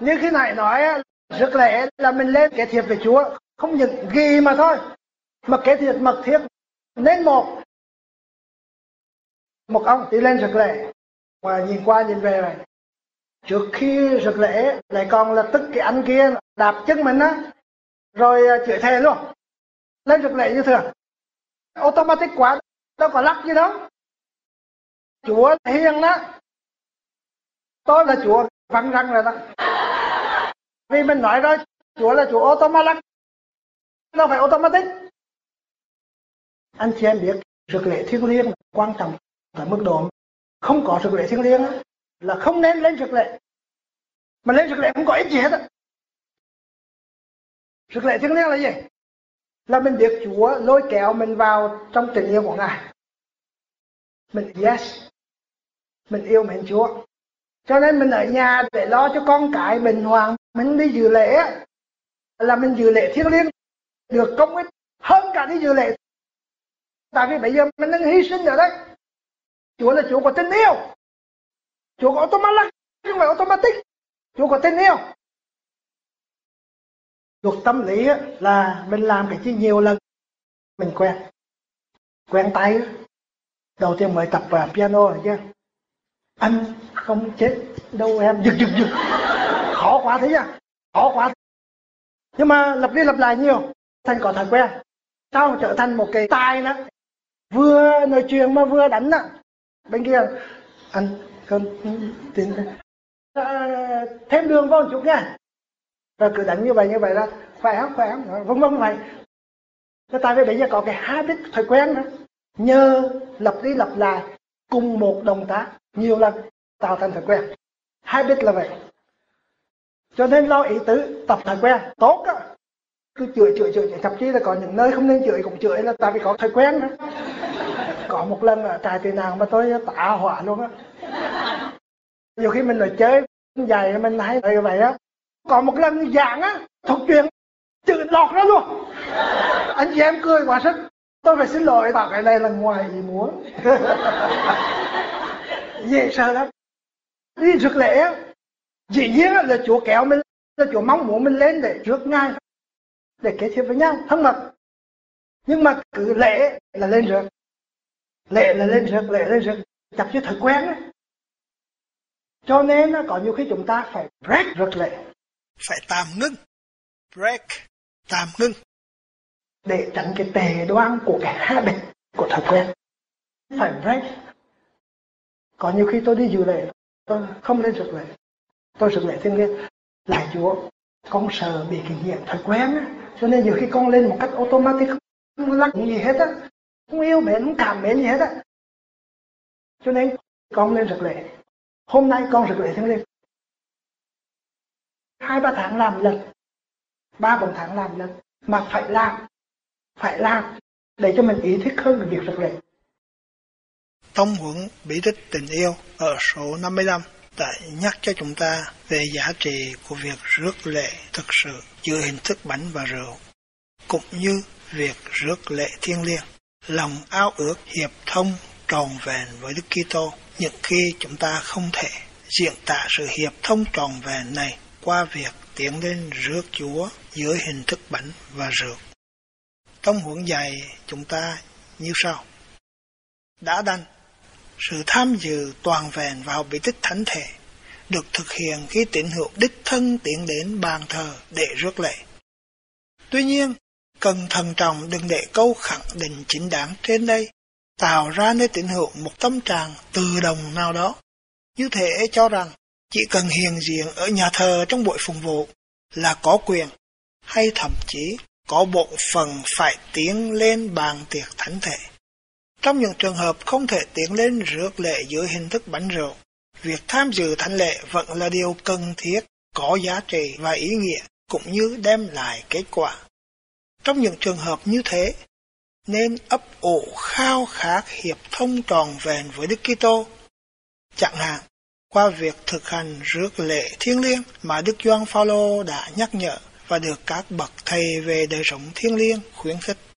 Như khi nãy nói, rước lễ là mình lên kết hiệp với Chúa, không những ghi mà thôi, mà kết hiệp mật thiết nên một ông đi lên rước lễ, và nhìn qua nhìn về này. Trước khi rước lễ lại còn là tức cái anh kia đạp chân mình á, rồi chửi thề luôn. Lên rước lễ như thường, automatic quá, đâu có lắc gì đâu. Chúa hiền đó, tôi là Chúa văng răng rồi đó. Vì mình nói rồi, Chúa là Chúa automatic, đâu phải automatic. Anh chị em biết rước lễ thiêng liêng quan trọng tới mức độ không có rước lễ thiêng liêng là không nên lên rước lễ, mà lên rước lễ không có ích gì hết á. Rước lễ thiêng liêng là gì? Là mình biết Chúa lôi kéo mình vào trong tình yêu của Ngài. Mình yes, mình yêu mến Chúa, cho nên mình ở nhà để lo cho con cái bình hoàng. Mình đi dự lễ là mình dự lễ thiêng liêng, được công ích hơn cả đi dự lễ. Tại vì bây giờ mình đang hy sinh ở đấy. Chúa là Chúa có tình yêu, Chúa có automatic, không phải automatic. Chúa có tình yêu. Luật tâm lý là mình làm cái chi nhiều lần mình quen tay. Đầu tiên mới tập piano rồi chứ, anh không chết đâu em, giật khó quá thế nha, khó quá. Nhưng mà lặp đi lặp lại nhiều thành có thói quen, sau trở thành một cái tài đó. Vừa nói chuyện mà vừa đánh đó. Bên kia anh không tin thêm đường vô một chút nha, rồi cứ đánh như vậy đó, khỏe không, vân vân vậy. Tại vì bây giờ có cái habit, thói quen đó, nhờ lặp đi lặp lại cùng một động tác nhiều lần tạo thành thói quen. Habit là vậy. Cho nên lo ý tứ, tập thói quen tốt á. Cứ chửi, thậm chí là có những nơi không nên chửi cũng chửi, là tại vì có thói quen đó. Có một lần ở trại tị nạn mà tôi tạ hỏa luôn á. Nhiều khi mình nói chơi dài mình hay nói vậy á. Có một lần giảng á, thuộc chuyện chửi lọt ra luôn. Anh chị em cười quá sức. Tôi phải xin lỗi, bảo cái này là ngoài ý muốn. Dễ sợ lắm. Đi rước lễ á, dĩ nhiên là Chúa kéo mình, là Chúa mong muốn mình lên để rước Ngài, để kết hiệp với nhau thân mật. Nhưng mà cứ lễ là lên rước, lễ là lên rước, chặt chẽ thói quen ấy. Cho nên có nhiều khi chúng ta phải break rước lễ, phải tạm ngưng, break, tạm ngưng, để tránh cái tệ đoan của cái habit, của thói quen. Phải break. Có nhiều khi tôi đi dự lễ, tôi không lên rước lễ, tôi rước lễ thiêng liêng. Lại Chúa, con sợ bị cái nghiện thói quen á, cho nên nhiều khi con lên một cách automatic, không lắc gì hết á, không yêu mến, không cảm mến gì hết á. Cho nên con lên rước lễ. Hôm nay con rước lễ thiêng liêng, 2-3 tháng làm lần, 3-4 tháng làm lần, mà phải làm để cho mình ý thức hơn về việc rước lễ. Tông huấn bí tích tình yêu ở số 55 đã nhắc cho chúng ta về giá trị của việc rước lễ thực sự dưới hình thức bánh và rượu, cũng như việc rước lễ thiêng liêng, lòng ao ước hiệp thông trọn vẹn với Đức Kitô. Những khi chúng ta không thể diễn tả sự hiệp thông trọn vẹn này qua việc tiến lên rước Chúa dưới hình thức bánh và rượu. Tông huấn dạy chúng ta như sau: đã đành, sự tham dự toàn vẹn vào bí tích thánh thể được thực hiện khi tín hữu đích thân tiến đến bàn thờ để rước lễ. Tuy nhiên, cần thận trọng đừng để câu khẳng định chính đáng trên đây tạo ra nơi tín hữu một tâm trạng tự động nào đó, như thể cho rằng chỉ cần hiện diện ở nhà thờ trong buổi phụng vụ là có quyền, hay thậm chí có bổn phận phải tiến lên bàn tiệc thánh thể. Trong những trường hợp không thể tiến lên rước lễ dưới hình thức bánh rượu, việc tham dự thánh lễ vẫn là điều cần thiết, có giá trị và ý nghĩa, cũng như đem lại kết quả. Trong những trường hợp như thế, nên ấp ủ khao khát hiệp thông trọn vẹn với Đức Kitô, chẳng hạn qua việc thực hành rước lễ thiêng liêng mà Đức Gioan Phaolô đã nhắc nhở và được các bậc thầy về đời sống thiêng liêng khuyến khích.